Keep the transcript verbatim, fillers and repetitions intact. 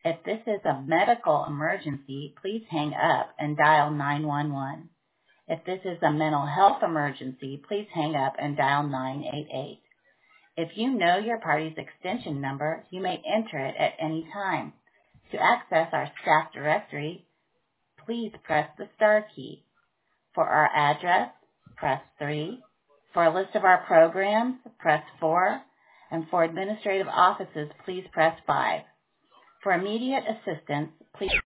If this is a medical emergency, please hang up and dial nine one one. If this is a mental health emergency, please hang up and dial nine eight eight. If you know your party's extension number, you may enter it at any time. To access our staff directory, please press the star key. For our address, press three. For a list of our programs, press four. And for administrative offices, please press five. For immediate assistance, please